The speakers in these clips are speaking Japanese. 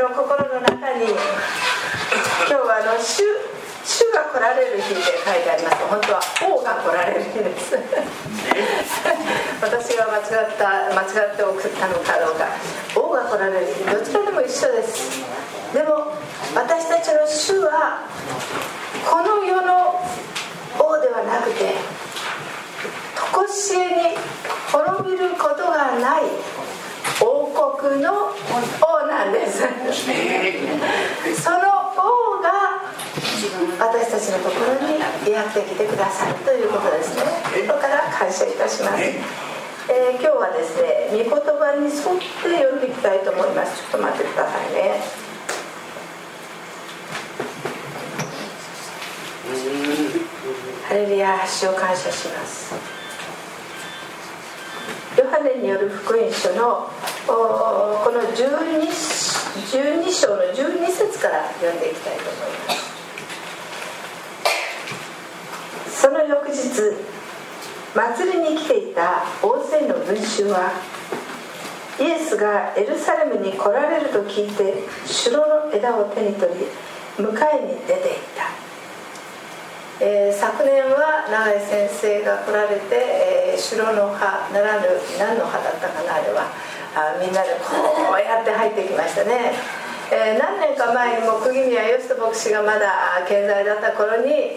の心の中に、今日は主が来られる日で書いてあります。本当は王が来られる日です私が間違って送ったのかどうか、王が来られる日、どちらでも一緒です。でも私たちの主はこの世の王ではなくて、常しえに滅びることがない王国の王なんですその王が私たちのところにやってきてくださるということですね。心から感謝いたします。今日はですね、御言葉に沿って読んでいきたいと思います。ちょっと待ってくださいね。ハレルヤ、主を感謝します。ヨハネによる福音書のこの12章の12節から読んでいきたいと思います。その翌日、祭りに来ていた大勢の群衆はイエスがエルサレムに来られると聞いて、シュロの枝を手に取り迎えに出て行った。昨年は永井先生が来られて、シュロの葉ならぬ何の葉だったかな、あれはみんなでこうやって入ってきましたね。何年か前にも釘宮義人牧師がまだ健在だった頃に、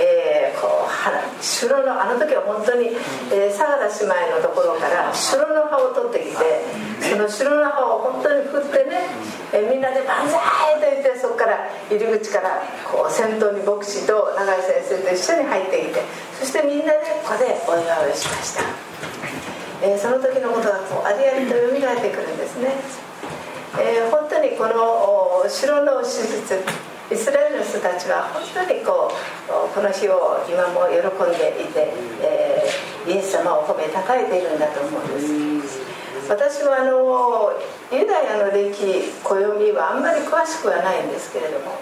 シュロのあの時は本当に、相良姉妹のところからシュロの葉を取ってきて、そのシュロの葉を本当に振ってね、みんなで万歳と言って、そこから入り口からこう先頭に牧師と永井先生と一緒に入ってきて、そしてみんなでここでお祝いをしました。その時のことがこうありありと蘇ってくるんですね。本当にこのシュロの手術、イスラエルの人たちは本当にこの日を今も喜んでいて、イエス様を褒めたたえているんだと思うんです。私はユダヤの暦、暦はあんまり詳しくはないんですけれども、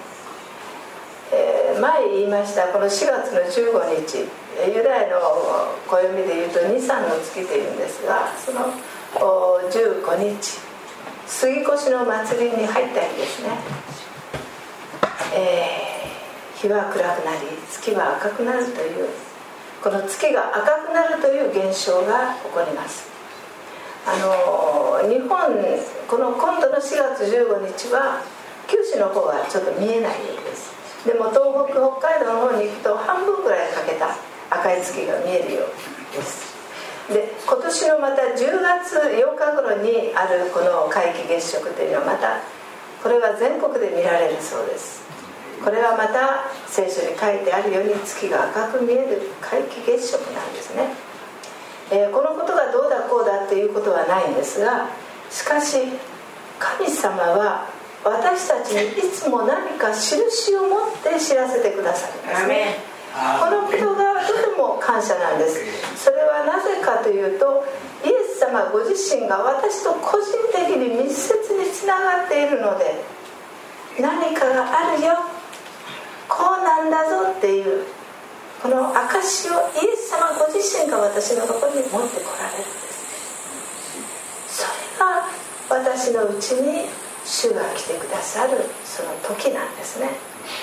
前言いましたこの4月の15日、ユダヤの暦でいうとニサンの月というんですが、その15日、杉越の祭りに入った日ですね。日は暗くなり月は赤くなるという、この月が赤くなるという現象が起こります。日本この今度の4月15日は九州の方はちょっと見えないようです。でも東北、北海道の方に行くと半分くらいかけた赤い月が見えるようです。で今年のまた10月8日頃にあるこの皆既月食というのはまたこれは全国で見られるそうです。これはまた聖書に書いてあるように月が赤く見える皆既月食なんですね。このことがどうだこうだということはないんですが、しかし神様は私たちにいつも何か印を持って知らせてくださるんですね。このことがとても感謝なんです。それはなぜかというと、イエス様ご自身が私と個人的に密接につながっているので、何かがあるよ、こうなんだぞっていうこの証をイエス様ご自身が私のところに持ってこられるんです。それが私のうちに主が来てくださるその時なんですね。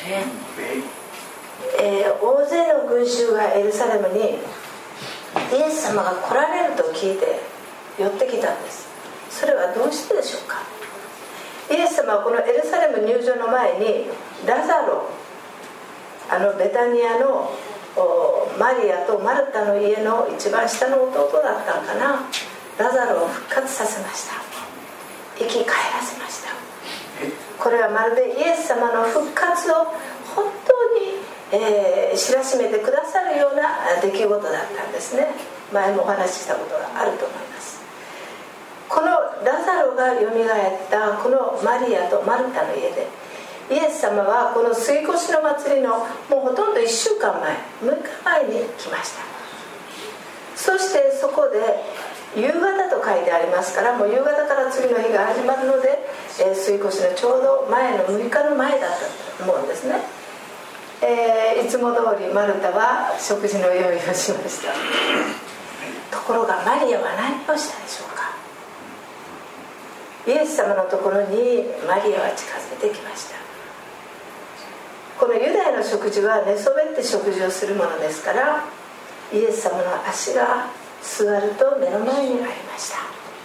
大勢の群衆がエルサレムにイエス様が来られると聞いて寄ってきたんです。それはどうしてでしょうか。イエス様はこのエルサレム入場の前にラザロ、ベタニアのマリアとマルタの家の一番下の弟だったのかな、ラザロを復活させました。生き返らせました。これはまるでイエス様の復活を本当に、知らしめてくださるような出来事だったんですね。前もお話ししたことがあると思います。このラザロがよみがえったこのマリアとマルタの家で、イエス様はこの杉越の祭りのもうほとんど1週間前、6日前に来ました。そしてそこで夕方と書いてありますから、もう夕方から次の日が始まるので、杉越のちょうど前の6日の前だったと思うんですね。いつも通りマルタは食事の用意をしました。ところがマリアは何をしたでしょうか。 イエス様のところにマリアは近づいてきました。このユダヤの食事は寝そべって食事をするものですから、イエス様の足が座ると目の前にありました。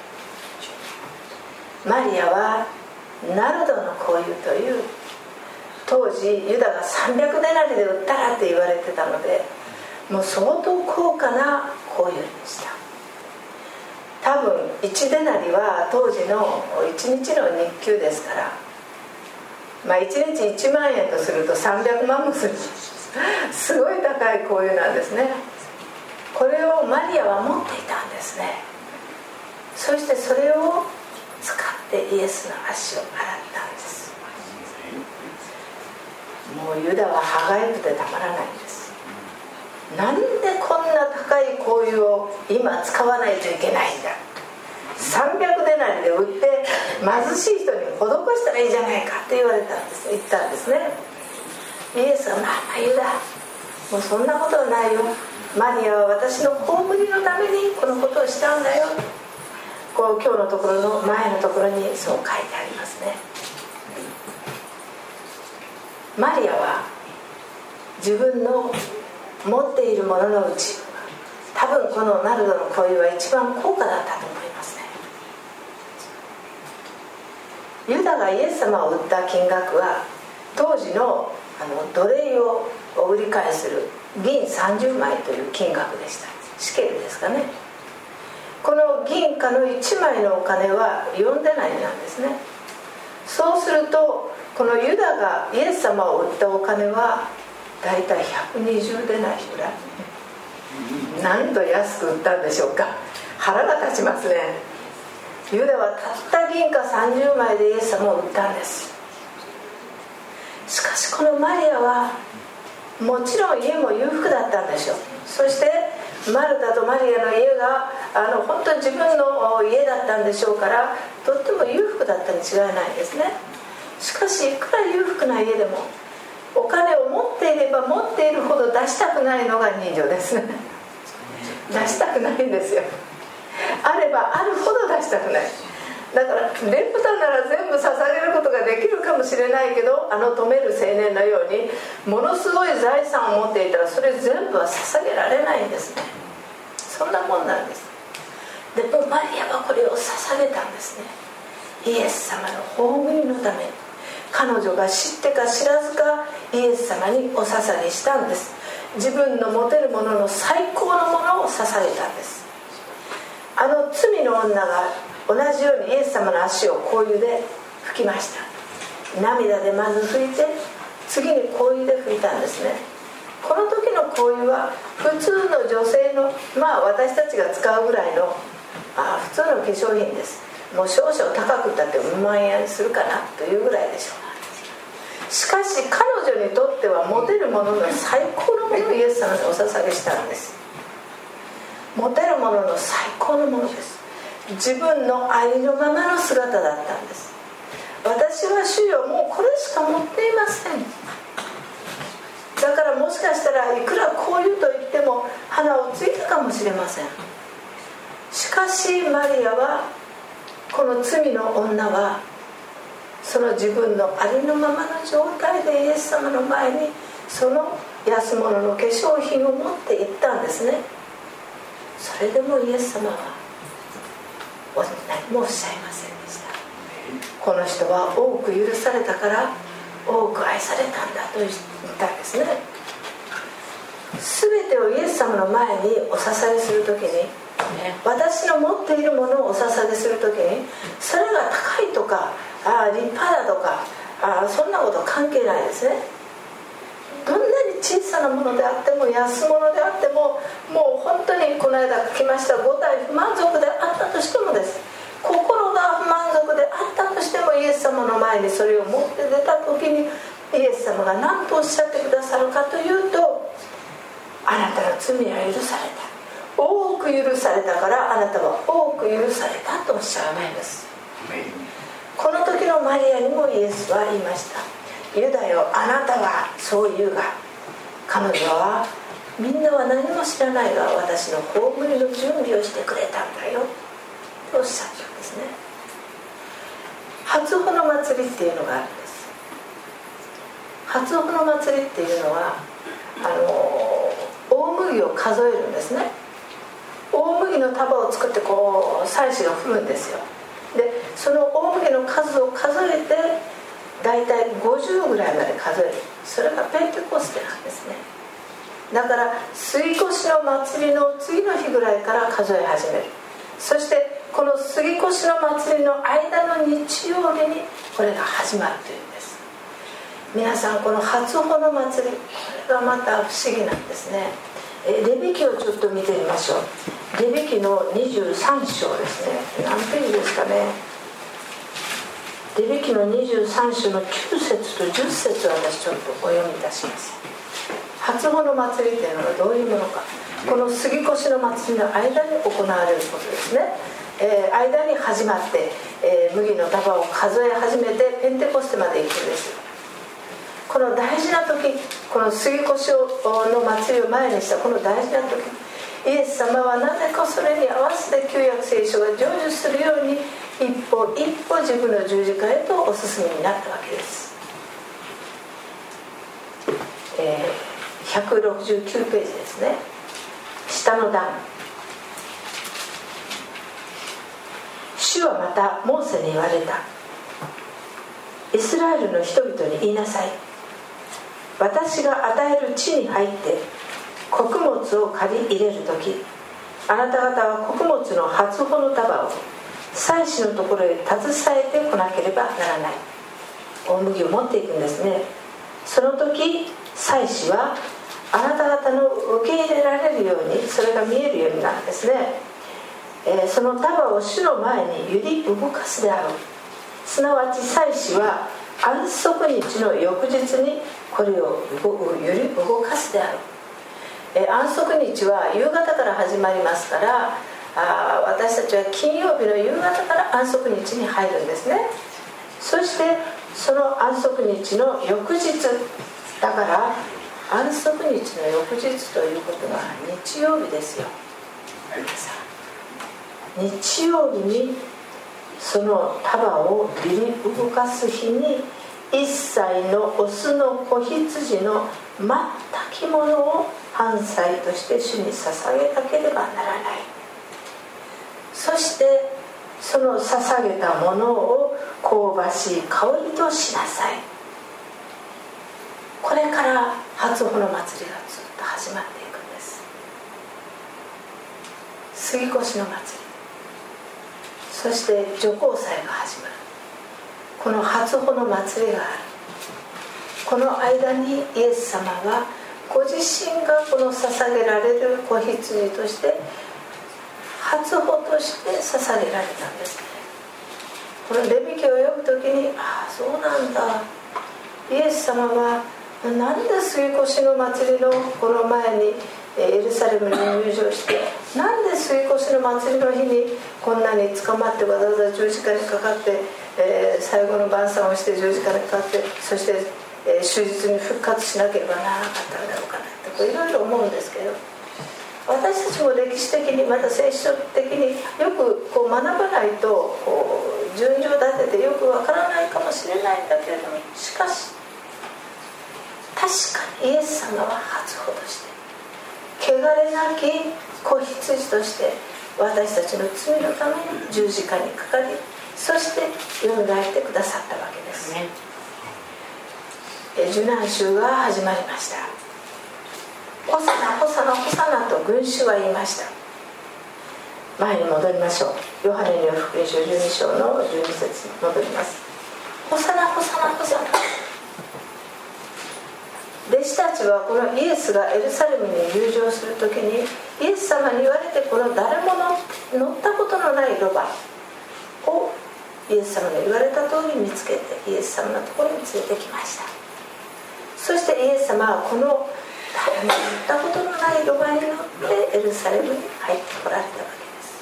マリアはナルドの香油という、当時ユダが300デナリで売ったらって言われてたので、もう相当高価な香油でした。多分1デナリは当時の1日の日給ですから、1日1万円とすると300万もするすごい高い香油なんですね。これをマリアは持っていたんですね。そしてそれを使ってイエスの足を洗ったんです。もうユダは歯がゆくてたまらないんです。なんでこんな高い香油を今使わないといけないんだ、300デナリで売って貧しい人に施したらいいじゃないかって言ったんですね。イエスはユダ、もうそんなことはないよ、マリアは私の葬りのためにこのことをしたんだよ、今日のところの前のところにそう書いてありますね。マリアは自分の持っているもののうち、多分このナルドの香油は一番高価だったと思いますね。ユダがイエス様を売った金額は当時の奴隷を売り買いする銀30枚という金額でした。シケルですかね。この銀貨の1枚のお金は4デナリなんですね。そうするとこのユダがイエス様を売ったお金はだいたい120デナリぐらい。なんと安く売ったんでしょうか。腹が立ちますね。ユダはたった銀貨30枚でイエス様を売ったんです。しかしこのマリアはもちろん家も裕福だったんでしょう。そしてマルタとマリアの家が本当に自分の家だったんでしょうから、とっても裕福だったに違いないですね。しかしいくら裕福な家でもお金を持っていれば持っているほど出したくないのが人情ですね。出したくないんですよ。あればあるほど出したくない。だからレプタなら全部捧げることができるかもしれないけど、止める青年のようにものすごい財産を持っていたらそれ全部は捧げられないんですね。そんなもんなんです。でもマリアはこれを捧げたんですね。イエス様の葬りのために、彼女が知ってか知らずかイエス様にお捧げしたんです。自分の持てるものの最高のものを捧げたんです。罪の女が同じようにイエス様の足を香油で拭きました。涙でまず拭いて、次に香油で拭いたんですね。この時の香油は普通の女性の、私たちが使うぐらいの普通の化粧品です。もう少々高くったって2万円するかなというぐらいでしょう。しかし彼女にとっては持てるものの最高のものをイエス様にお捧げしたんです。持てるものの最高のものです。自分のありのままの姿だったんです。私は主よ、もうこれしか持っていません。だからもしかしたらいくらこういうと言っても花をついたかもしれません。しかしマリアは、この罪の女はその自分のありのままの状態でイエス様の前にその安物の化粧品を持って行ったんですね。それでもイエス様は何もおっしゃいませんでした。この人は多く許されたから多く愛されたんだと言ったんですね。全てをイエス様の前にお捧げするときに、私の持っているものをお捧げするときに、それが高いとか立派だとかそんなこと関係ないですね。どんなに小さなものであっても安物であっても、もう本当にこの間書きました5体不満足であったとしてもです、心が不満足であったとしても、イエス様の前にそれを持って出た時にイエス様が何とおっしゃってくださるかというと、あなたの罪は許された、多く許されたからあなたは多く許されたとおっしゃるんです。この時のマリアにもイエスは言いました。ユダよ、あなたはそう言うが、彼女はみんなは何も知らないが私の葬りの準備をしてくれたんだよとおっしゃったんですね。 初穂の祭りっていうのがあるんです。初穂の祭りっていうのは大麦を数えるんですね。大麦の束を作ってこう祭司が振るんですよ。でその大麦の数を数えてだいたい50ぐらいまで数える。それがペンテコステなんですね。だから杉越の祭りの次の日ぐらいから数え始める。そしてこの杉越の祭りの間の日曜日にこれが始まるというんです。皆さんこの初穂の祭り、これがまた不思議なんですね。レビ記をちょっと見てみましょう。レビ記の23章ですね。何ページですかね。レビ記の23章の9節と10節を私ちょっとお読みいたします。初穂の祭りというのはどういうものか、この杉越の祭りの間に行われることですね。間に始まって、麦の束を数え始めてペンテコステまで行くんです。この大事な時、この杉越の祭りを前にしたこの大事な時、イエス様はなぜかそれに合わせて旧約聖書が成就するように一歩一歩自分の十字架へとお進みになったわけです。169ページですね。下の段。主はまたモーセに言われた。イスラエルの人々に言いなさい。私が与える地に入って穀物を借り入れるとき、あなた方は穀物の初穂の束を祭司のところへ携えてこなければならない。大麦を持っていくんですね。その時祭司はあなた方の受け入れられるように、それが見えるようになるんですね。その束を主の前に揺り動かすであろう。すなわち祭司は安息日の翌日にこれを揺り動かすであろう。安息日は夕方から始まりますから、私たちは金曜日の夕方から安息日に入るんですね。そしてその安息日の翌日だから、安息日の翌日ということは日曜日ですよ。日曜日にその束を揺り動かす日に、一歳のオスの子羊の全きものを燔祭として主に捧げなければならない。そしてその捧げたものを香ばしい香りとしなさい。これから初穂の祭りがずっと始まっていくんです。杉越の祭り、そして除光祭が始まる。この初穂の祭りがある。この間にイエス様がご自身がこの捧げられる子羊として初穂として捧げられたんですね。このレビ記を読むときに、ああそうなんだ、イエス様はなんで杉越の祭りのこの前にエルサレムに入場して、なんで杉越の祭りの日にこんなに捕まってわざわざ十字架にかかって、最後の晩餐をして十字架にかかって、そして、終日に復活しなければならなかったのだろうかなっていろいろ思うんですけど、私たちも歴史的にまた聖書的によくこう学ばないと順序立ててよくわからないかもしれないんだけれども、しかし確かにイエス様は初穂として汚れなき子羊として私たちの罪のために十字架にかかり、そしてよみがえってくださったわけですね。受難週が始まりました。ホサナホサナホサナと群衆は言いました。前に戻りましょう。ヨハネによる福音書12章の12節に戻ります。ホサナホサナホサナ。弟子たちはこのイエスがエルサレムに入場するときに、イエス様に言われてこの誰も乗ったことのないロバをイエス様に言われた通り見つけて、イエス様のところに連れてきました。そしてイエス様はこの誰も乗ったことのないロバに乗ってエルサレムに入ってこられたわ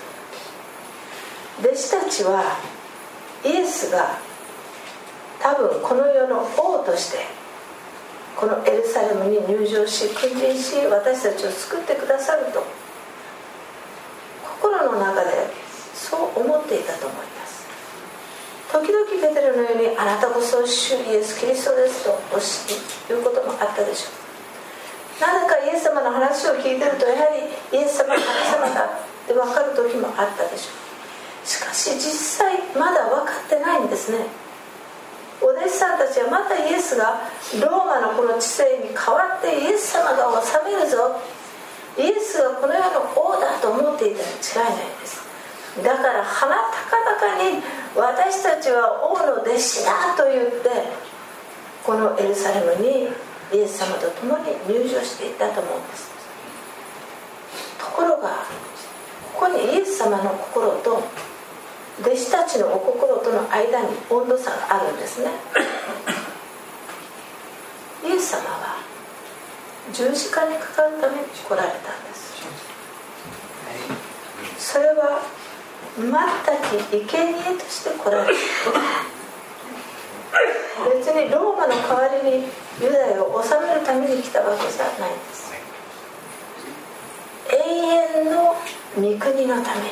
けです。弟子たちはイエスが多分この世の王としてこのエルサレムに入場し君臨し、私たちを救ってくださると心の中でそう思っていたと思います。 時々ペテロのようにあなたこそ主イエス・キリストですと言うこともあったでしょう。なぜかイエス様の話を聞いてるとやはりイエス様は神様だって分かる時もあったでしょう。しかし実際まだ分かってないんですね。お弟子さんたちはまたイエスがローマのこの治世に代わってイエス様が治めるぞ、イエスがこの世の王だと思っていたに違いないです。だから鼻高々に私たちは王の弟子だと言ってこのエルサレムにイエス様と共に入場していったと思うんです。ところがここにイエス様の心と弟子たちのお心との間に温度差があるんですね。イエス様は十字架にかかるために来られたんです。それは全く生贄として来られた。別にローマの代わりにユダヤを治めるために来たわけじゃないんです。永遠の御国のために、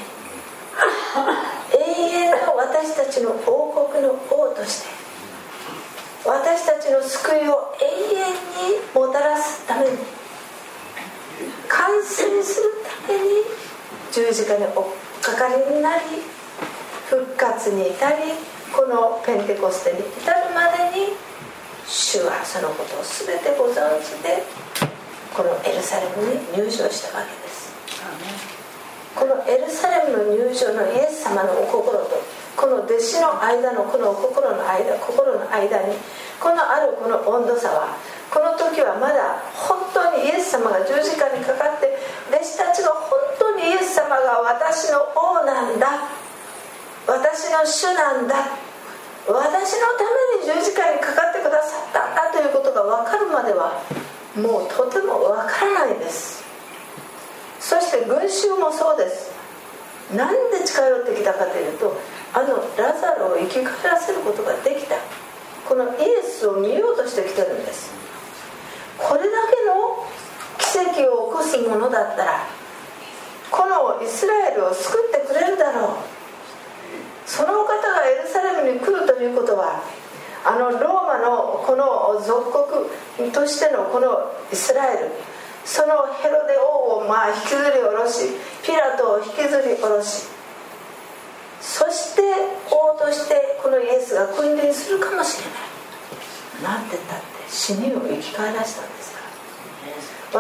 永遠の私たちの王国の王として私たちの救いを永遠にもたらすために、完成するために十字架におかかりになり、復活に至り、このペンテコステに至るまでに主はそのことを全てご存知でこのエルサレムに入場したわけです。このエルサレムの入場のイエス様のお心とこの弟子の間のこの心の間にこのあるこの温度差は、この時はまだ本当にイエス様が十字架にかかって弟子たちが本当にイエス様が私の王なんだ、私の主なんだ、私のために十字架にかかってくださったんだということが分かるまではもうとても分からないんです。そして群衆もそうです。なんで近寄ってきたかというと、ラザロを生き返らせることができたこのイエスを見ようとしてきてるんです。これだけの奇跡を起こすものだったらこのイスラエルを救ってくれるだろう。その方がエルサレムに来るということは、ローマのこの属国としてのこのイスラエル、そのヘロデ王を引きずり下ろし、ピラトを引きずり下ろし、そして王としてこのイエスが君臨するかもしれない。なんて言ったって死人を生き返らせたんですから。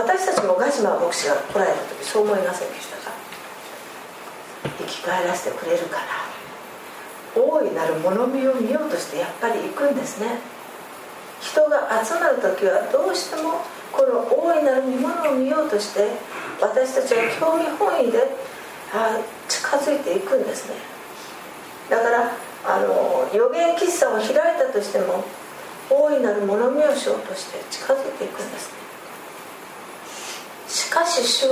私たちもガジマ牧師が来られた時そう思いませんでしたか。生き返らせてくれるから大いなる物見を見ようとしてやっぱり行くんですね。人が集まる時はどうしてもこの大いなるものを見ようとして私たちは興味本位で近づいていくんですね。だから預言喫茶を開いたとしても大いなる物見をしようとして近づいていくんですね。しかし主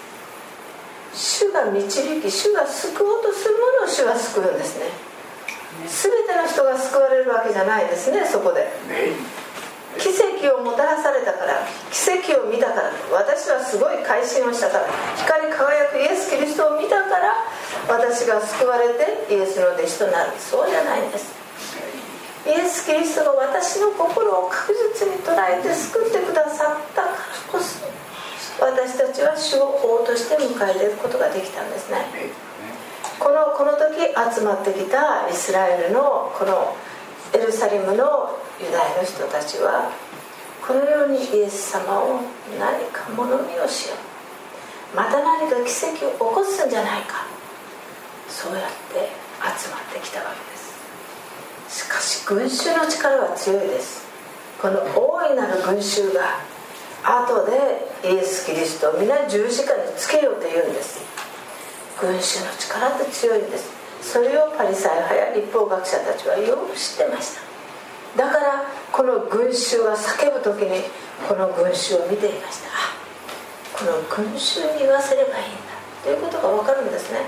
が導き、主が救おうとするものを主は救うんですね。全ての人が救われるわけじゃないですね。そこで奇跡をもたらされたから、奇跡を見たから、私はすごい改心をしたから、光り輝くイエス・キリストを見たから私が救われてイエスの弟子となる。そうじゃないんです。イエス・キリストが私の心を確実に捉えて救ってくださったからこそ私たちは主を王として迎え入れることができたんですね。この時集まってきたイスラエルのこのエルサレムのユダヤの人たちはこのようにイエス様を何か物見をしよう、また何か奇跡を起こすんじゃないか、そうやって集まってきたわけです。しかし群衆の力は強いです。この大いなる群衆が後でイエス・キリストを皆十字架につけようと言うんです。群衆の力って強いんです。それをパリサイ派や律法学者たちはよく知ってました。だからこの群衆が叫ぶ時にこの群衆を見ていました。この群衆に言わせればいいんだということが分かるんですね。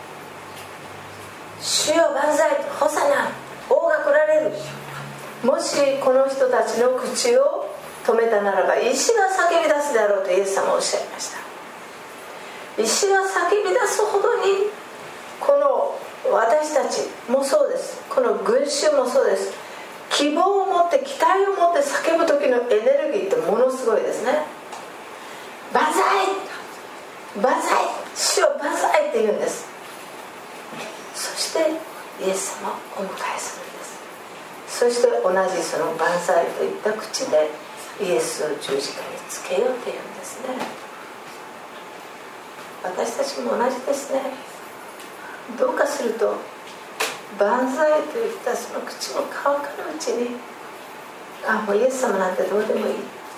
主よ万歳、ホサナ、王が来られる。もしこの人たちの口を止めたならば石が叫び出すであろうとイエス様はおっしゃいました。石が叫び出すほどにこの私たちもそうです。この群衆もそうです。希望を持って期待を持って叫ぶ時のエネルギーってものすごいですね。万歳万歳、主を万歳って言うんです。そしてイエス様をお迎えするんです。そして同じその万歳といった口でイエスを十字架につけようって言うんですね。私たちも同じですね。どうかすると万歳といったその口も乾かぬうちに、もうイエス様なんてどうでもいい、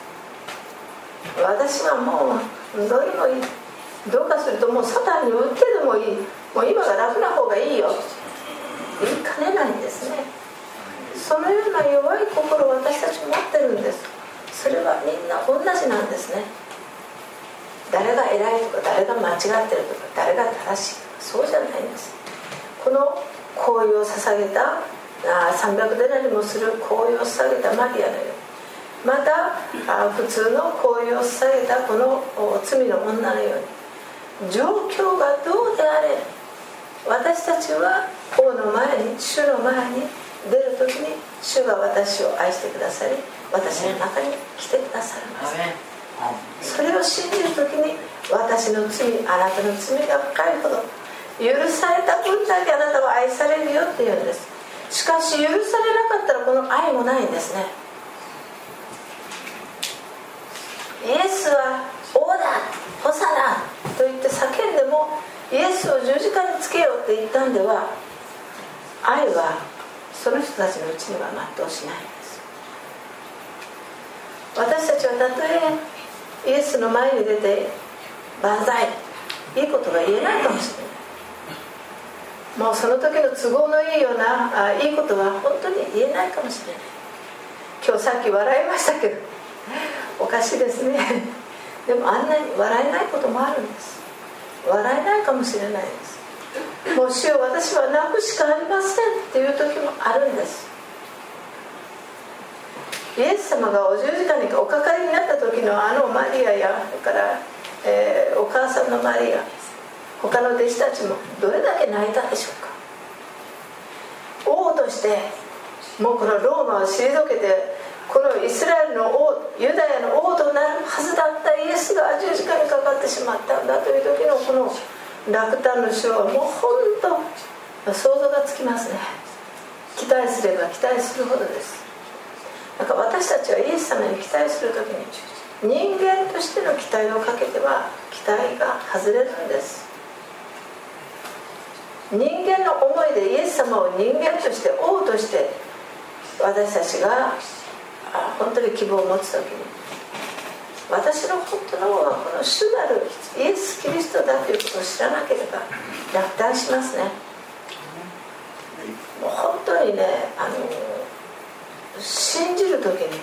私はもうどうでもいい、どうかするともうサタンに売ってでもいい、もう今が楽な方がいいよ、言いかねないんですね。そのような弱い心を私たち持ってるんです。それはみんな同じなんですね。誰が偉いとか誰が間違ってるとか誰が正しいとかそうじゃないんです。この香油を捧げた300デナリもする香油を捧げたマリアのように、また普通の香油を捧げたこの罪の女のように、状況がどうであれ私たちは王の前に主の前に出るときに主が私を愛してくださり私の中に来てくださるんです。それを信じるときに私の罪、あなたの罪が深いほど許された分だけあなたは愛されるよって言うんです。しかし許されなかったらこの愛もないんですね。イエスは王だ、ホサナと言って叫んでもイエスを十字架につけようって言ったんでは愛はその人たちのうちには全うしないんです。私たちはたとえイエスの前に出て万歳、いいことが言えないかもしれない。もうその時の都合のいいようないいことは本当に言えないかもしれない。今日さっき笑いましたけどおかしいですね。でもあんなに笑えないこともあるんです。笑えないかもしれないです。もう主よ私は泣くしかありませんっていう時もあるんです。イエス様がお十字架におかかりになった時のマリアやそれから、お母さんのマリア、他の弟子たちもどれだけ泣いたでしょうか。王としてもうこのローマを退けてこのイスラエルの王、ユダヤの王となるはずだったイエスが十字架にかかってしまったんだという時のこの落胆の章はもう本当想像がつきますね。期待すれば期待するほどです。なんか私たちはイエス様に期待する時に人間としての期待をかけては期待が外れるんです。人間の思いでイエス様を人間として王として私たちが本当に希望を持つときに私の本当の王はこの主なるイエス・キリストだということを知らなければ落胆しますね。もう本当にね信じるときに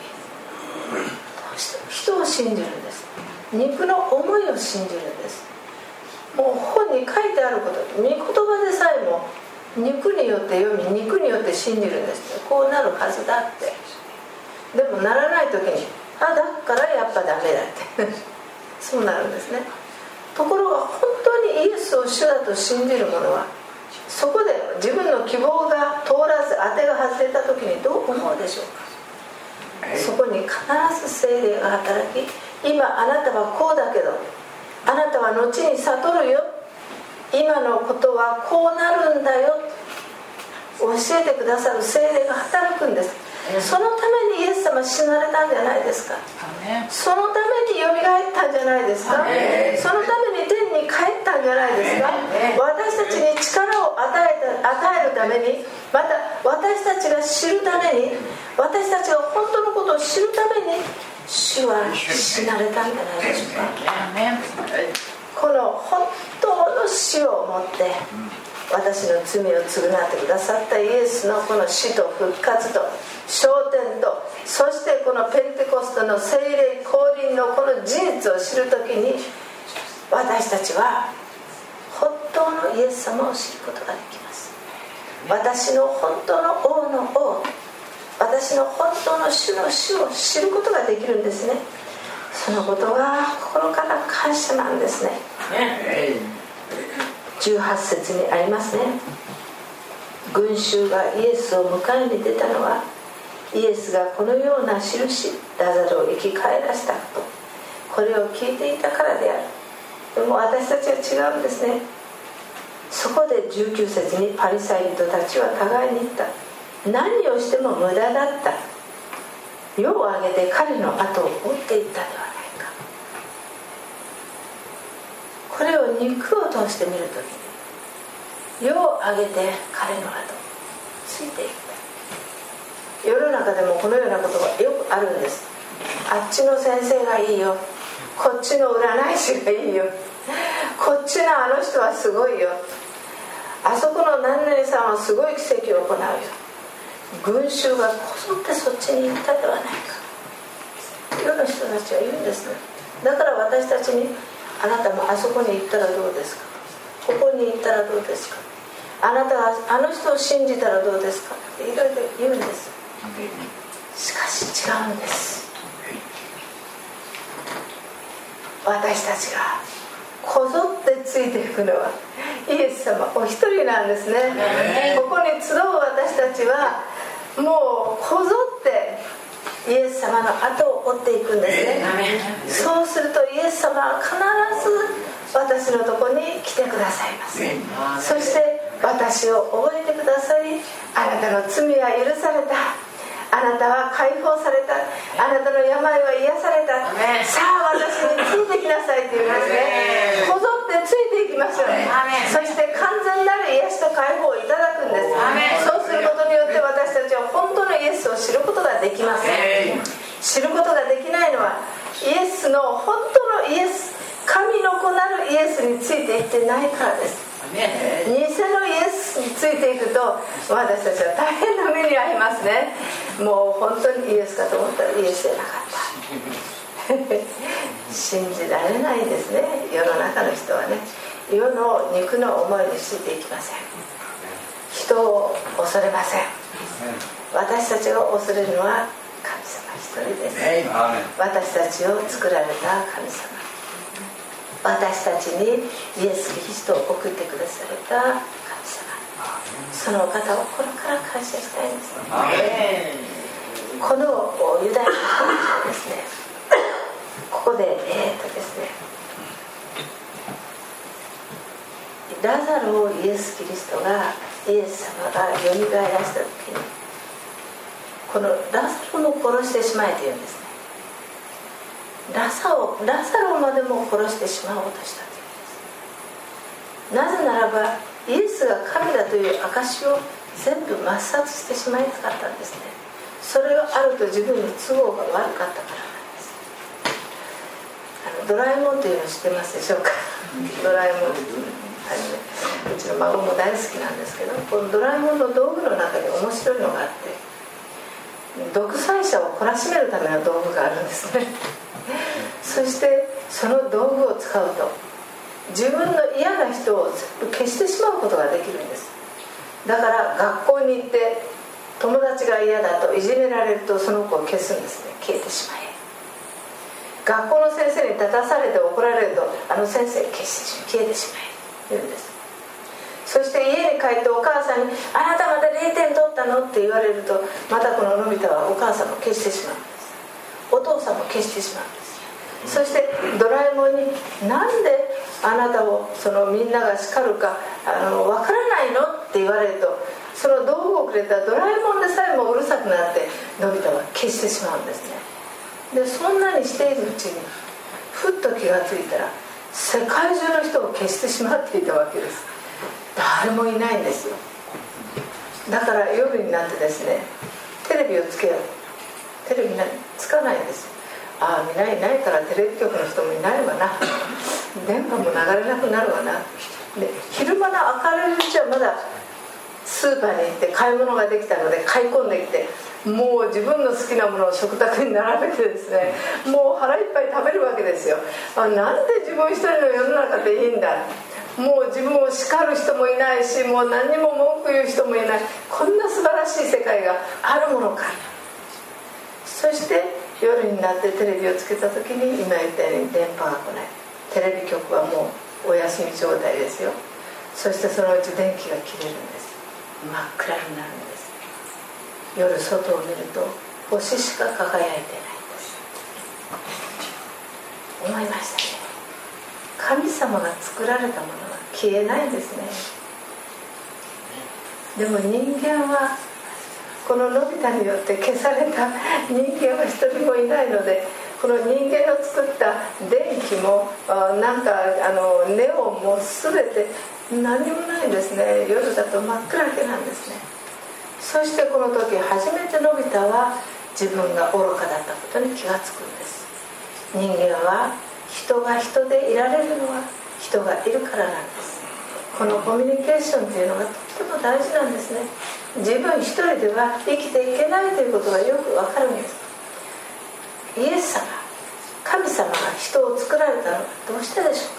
人を信じるんです。肉の思いを信じるんです。もう本に書いてあること、御言葉でさえも肉によって読み肉によって信じるんです。こうなるはずだって。でもならない時にだからやっぱダメだってそうなるんですね。ところが本当にイエスを主だと信じる者はそこで自分の希望が通らず当てが外れた時にどう思うでしょうか。そこに必ず聖霊が働き、今あなたはこうだけどあなたは後に悟るよ、今のことはこうなるんだよ教えてくださる聖霊が働くんです。そのためにイエス様死なれたんじゃないですか。そのためによみがえったんじゃないですか。そのために天に帰ったんじゃないですか。私たちに力を与えるために、また私たちが知るために、私たちが本当のことを知るために主は死なれたんじゃないでしょうか。この本当の死をもって私の罪を償ってくださったイエスのこの死と復活と昇天と、そしてこのペンテコストの聖霊降臨のこの事実を知るときに私たちは本当のイエス様を知ることができます。私の本当の王の王、私の本当の主の主を知ることができるんですね。そのことが心から感謝なんですね。18節にありますね。 群衆がイエスを迎えに出たのは、イエスがこのような印ラザルを生き返らせたこと、これを聞いていたからである。でも私たちは違うんですね。そこで19節にパリサイ人たちは互いに言った。何をしても無駄だった。夜を挙げて彼の後を追っていったではないか。これを肉を通して見るときに、夜を挙げて彼の後をついていった。世の中でもこのようなことがよくあるんです。あっちの先生がいいよ、こっちの占い師がいいよ、こっちのあの人はすごいよ、あそこの何々さんはすごい奇跡を行うよ。群衆がこぞってそっちに行ったではないか。世の人たちは言うんですね。だから私たちに、あなたもあそこに行ったらどうですか、ここに行ったらどうですか、あなたはあの人を信じたらどうですかっていろいろ言うんです。しかし違うんです。私たちがこぞってついていくのはイエス様お一人なんですね。ここに集う私たちはもうこぞってイエス様の後を追っていくんですね。そうするとイエス様は必ず私のところに来てくださいます。そして私を覚えてくださり、あなたの罪は許された、あなたは解放された、あなたの病は癒された、さあ私についてきなさいって言いますね。こぞってついていきますよね。そして完全なる癒しと解放をいただくんです。そうすることによって私たちは本当のイエスを知ることができません。知ることができないのはイエスの本当のイエス、神の子なるイエスについていってないからです。偽のイエスについていくと私たちは大変な目に遭いますね。もう本当にイエスかと思ったらイエスじゃなかった信じられないですね。世の中の人はね、世の肉の思いについていきません。人を恐れません。私たちが恐れるのは神様一人です。私たちを作られた神様、私たちにイエス・キリストを送ってくだされた神様、そのお方をこれから感謝したいんです。このユダヤの人はですね、ここでですね、ラザルをイエス・キリストが、イエス様がよみがえらした時に、このラザルも殺してしまえというんですね。ラザロまでも殺してしまおうとしたというんです。なぜならばイエスが神だという証を全部抹殺してしまいたかったんですね。それがあると自分に都合が悪かったからなんです。ドラえもんというの知ってますでしょうか。ドラえもん、うちの孫も大好きなんですけど、このドラえもんの道具の中に面白いのがあって、独裁者を懲らしめるための道具があるんですね。そしてその道具を使うと自分の嫌な人を全部消してしまうことができるんです。だから学校に行って友達が嫌だといじめられるとその子を消すんですね。消えてしまえ。学校の先生に立たされて怒られるとあの先生消えてしまえ言うんです。そして家に帰ってお母さんにあなたまた0点取ったのって言われるとまたこののび太はお母さんも消してしまうんです。お父さんも消してしまうんです。そしてドラえもんになんであなたをみんなが叱るかわからないのって言われると、その道具をくれたドラえもんでさえもうるさくなってのび太は消してしまうんですね。でそんなにしているうちにふっと気がついたら世界中の人を消してしまっていたわけです。誰もいないんですよ。だから夜になってですね、テレビをつけよう、テレビつかないんです。ああ、みんないないからテレビ局の人もいないわな、電波も流れなくなるわな。で昼間の明るいうちはまだスーパーに行って買い物ができたので買い込んできて、もう自分の好きなものを食卓に並べてですね、もう腹いっぱい食べるわけですよ。なんで自分一人の世の中でいいんだ、もう自分を叱る人もいないし、もう何にも文句言う人もいない、こんな素晴らしい世界があるものか。そして夜になってテレビをつけた時に今言ったように電波が来ない、テレビ局はもうお休み状態ですよ。そしてそのうち電気が切れるんです。 暗になるんです。夜外を見ると星しか輝いてないんです。思いましたね。神様が作られたものは消えないんですね。でも人間はこののび太によって消された人間は一人もいないので、この人間の作った電気もなんかネオンも全て何もないんですね。夜だと真っ暗けなんですね。そしてこの時初めてのび太は自分が愚かだったことに気がつくんです。人間は人が人でいられるのは人がいるからなんです。このコミュニケーションというのがとっても大事なんですね。自分一人では生きていけないということがよくわかるんです。イエス様、神様が人を作られたのはどうしてでしょ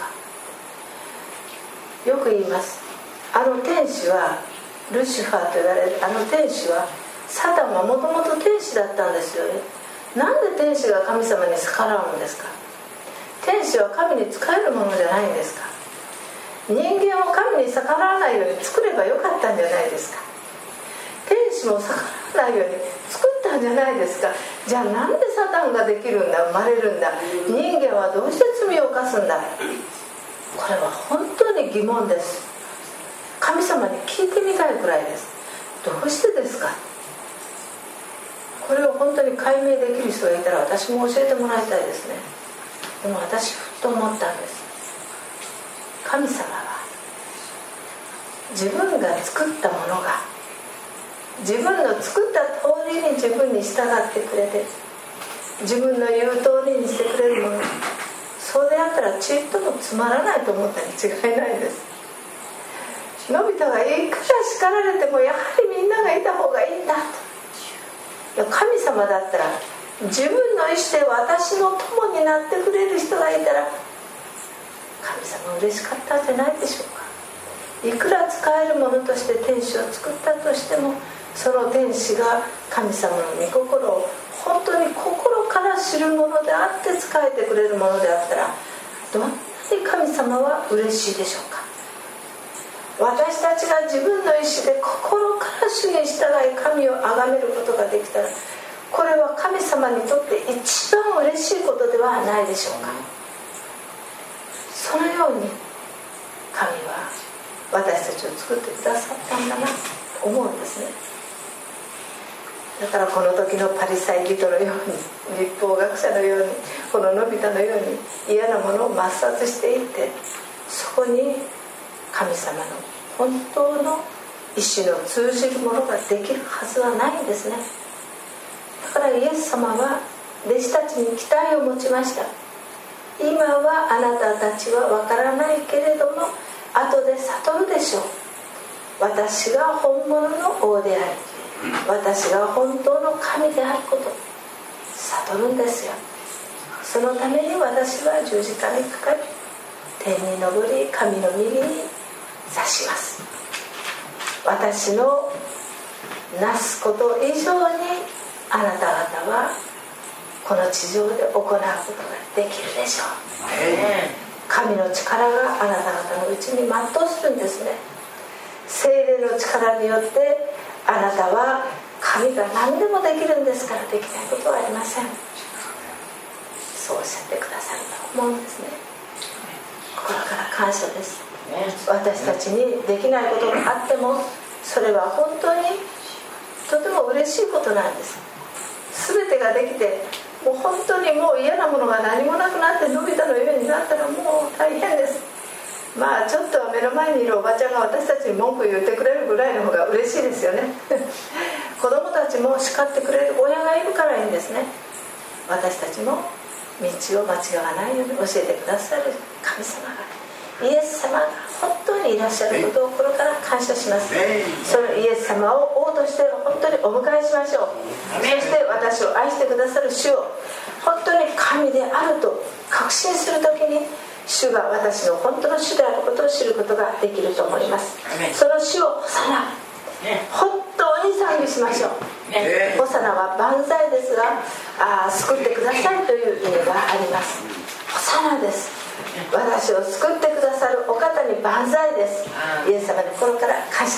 うか。よく言います。天使はルシファーと言われる天使は、サタンはもともと天使だったんですよね。なんで天使が神様に逆らうんですか。天使は神に仕えるものじゃないんですか。人間を神に逆らわないように作ればよかったんじゃないですか。天使も逆らわないように作ったんじゃないですか。じゃあなんでサタンができるんだ、生まれるんだ、人間はどうして罪を犯すんだ。これは本当に疑問です。神様に聞いてみたいくらいです。どうしてですか。これを本当に解明できる人がいたら私も教えてもらいたいですね。でも私ふと思ったんです。神様は自分が作ったものが自分の作った通りに自分に従ってくれて、自分の言う通りにしてくれるもの、そうであったらちっともつまらないと思ったに違いないんです。のび太がいくら叱られてもやはりみんながいた方がいいんだと。神様だったら自分の意志で私の友になってくれる人がいたら神様嬉しかったんじゃないでしょうか。いくら使えるものとして天使を作ったとしても、その天使が神様の御心を本当に心から知るものであって仕えてくれるものであったら、どんなに神様は嬉しいでしょうか。私たちが自分の意志で心から主に従い神を崇めることができたら、これは神様にとって一番嬉しいことではないでしょうか。そのように神は私たちを作ってくださったんだなと思うんですね。だからこの時のパリサイ人のように、律法学者のように、こののび太のように嫌なものを抹殺していって、そこに神様の本当の意志の通じるものができるはずはないんですね。だからイエス様は弟子たちに期待を持ちました。今はあなたたちは分からないけれども後で悟るでしょう。私が本物の王であり、私が本当の神であること悟るんですよ。そのために私は十字架にかかり、天に昇り神の右に座します。私のなすこと以上にあなた方はこの地上で行うことができるでしょう。神の力があなた方のうちに全うするんですね。聖霊の力によってあなたは神が何でもできるんですから、できないことはありません。そうおっしゃってくださると思うんですね。心から感謝です。私たちにできないことがあっても、それは本当にとても嬉しいことなんです。全てができて、もう本当にもう嫌なものが何もなくなってのび太のようになったらもう大変です。まあちょっと目の前にいるおばちゃんが私たちに文句言ってくれるぐらいの方が嬉しいですよね子供たちも叱ってくれる親がいるからいいんですね。私たちも道を間違わないように教えてくださる神様が、イエス様が本当にいらっしゃることを心から感謝します。そのイエス様を王として本当にお迎えしましょう。そして私を愛してくださる主を本当に神であると確信するときに、主が私の本当の主であることを知ることができると思います。その主をホサナ、本当に賛美しましょう。ホサナは万歳ですが、救ってくださいという意味があります。ホサナです。私を救ってくださるお方に万歳です。イエス様に心から感謝したいと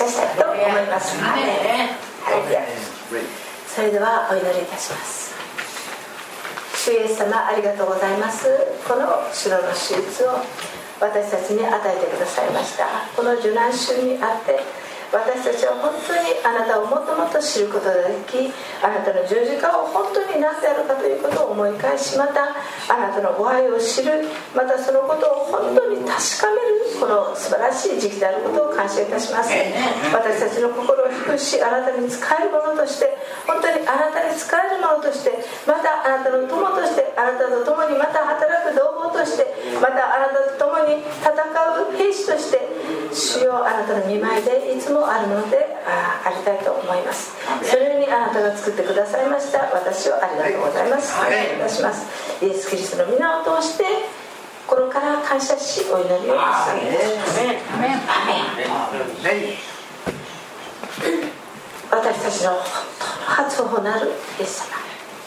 思います。ハレルヤ。それではお祈りいたします。主イエス様、ありがとうございます。この主の手術を私たちに与えてくださいました。この受難週にあって私たちは本当にあなたをもっともっと知ることができ、あなたの十字架を本当に何であるかということを思い返し、またあなたのご愛を知る、またそのことを本当に確かめる、この素晴らしい時期であることを感謝いたします。私たちの心を低くし、あなたに仕えるものとして、本当にあなたに仕えるものとして、またあなたの友として、あなたと共にまた働く同胞として、またあなたと共に戦う兵士として、主よ、あなたの御前でいつもあるのでありたいと思います。それにあなたが作ってくださいました私をありがとうございます。感謝いたします。イエス・キリストの皆を通して心から感謝しお祈りを捧げます。私たちの本当の初歩なるイエス様、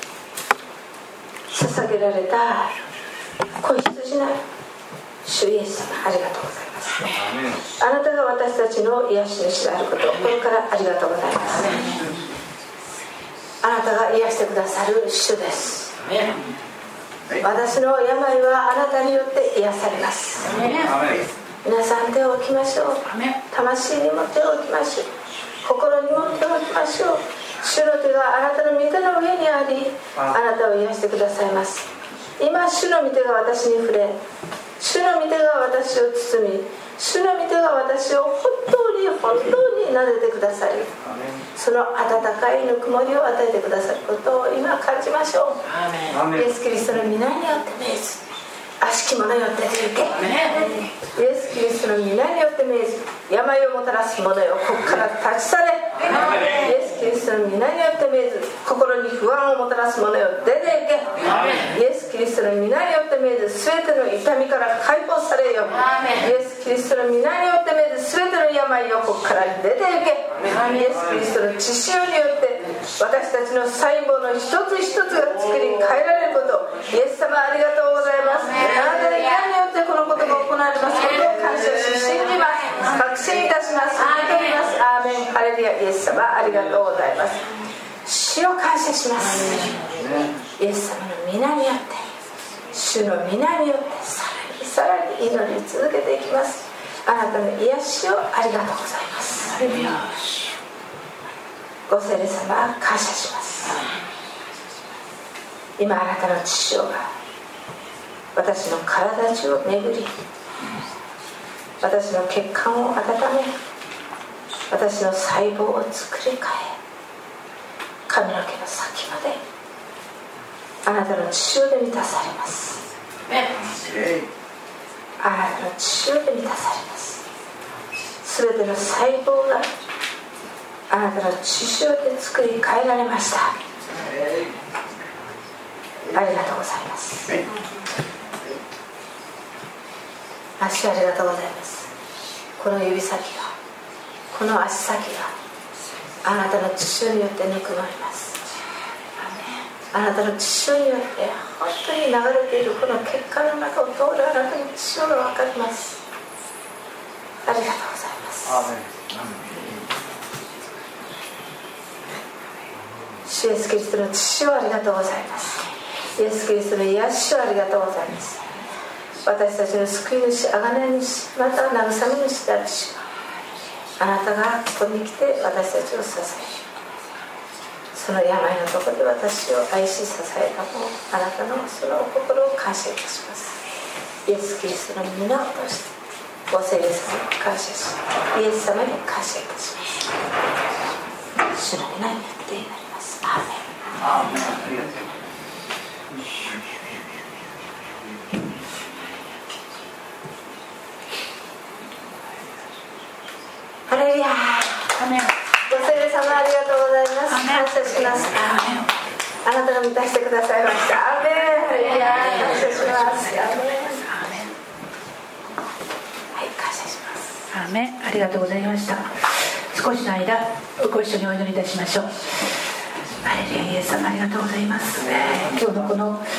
捧げられた子羊なる主イエス様、ありがとうございます。あなたが私たちの癒し主であることを心からありがとうございます。あなたが癒してくださる主です。私の病はあなたによって癒されます。皆さん手を置きましょう。魂にも手を置きましょう。心にも手を置きましょう。主の手があなたの御手の上にあり、あなたを癒してくださいます。今主の御手が私に触れ、主の御手が私を包み、主の御手が私を本当に撫でてくださり、その温かいぬくもりを与えてくださることを今感じましょう。イエス・キリストの皆によって命ず、悪しき者によって出るけ、イエス・キリストの皆によって命ず、病をもたらす者よ、ここから立ち去れ。イエス・キリストの皆によって命ず、心に不安をもたらす者よ、出ていけ。イエス・キリストの皆によって命ず、すべての痛みから解放されよ。イエス・キリストの皆によって命ず、すべての病をここから出ていけ。イエス・キリストの血潮によって私たちの細胞の一つ一つが作り変えられること、イエス様ありがとうございます。あなたの皆によってこのことが行われますことを感謝し信じます。確信いたします。受け取ります。アーメン。ハレルヤ。イエス様ありがとうございます。主を感謝します。イエス様の皆によって、主の皆によってさらに祈り続けていきます。あなたの癒しをありがとうございます。ご聖霊様感謝します。今あなたの血潮が私の体中を巡り、私の血管を温め、私の細胞を作り変え、髪の毛の先まであなたの血潮で満たされます。あなたの血潮で満たされます。すべての細胞があなたの血潮で作り変えられました。ありがとうございます。足ありがとうございます。この指先が、この足先があなたの血潮によってぬくまれます。あなたの血潮によって本当に流れているこの血管の中を通るあなたの血潮が分かります。ありがとうございます。主イエスキリストの血潮ありがとうございます。イエスキリストの癒しをありがとうございます。私たちの救い主、贖い主、また慰め主である主、あなたがここに来て私たちを支え、その病のところで私を愛し支えたもあなたのその心を感謝いたします。イエスキリストの皆を通してご聖霊様に感謝し、イエス様に感謝いたします。主の皆によって祈ります。アーメン。アーメン。ハレルヤ。ご聖霊様ありがとうございます。感謝します。あなたが満たしてくださいました。アーメン。ハレルヤ。感謝します。アーメン。はい、感謝します。 アーメン。ありがとうございました。少しの間ご一緒にお祈りいたしましょう。ハレルヤ。イエス様ありがとうございます。今日のこの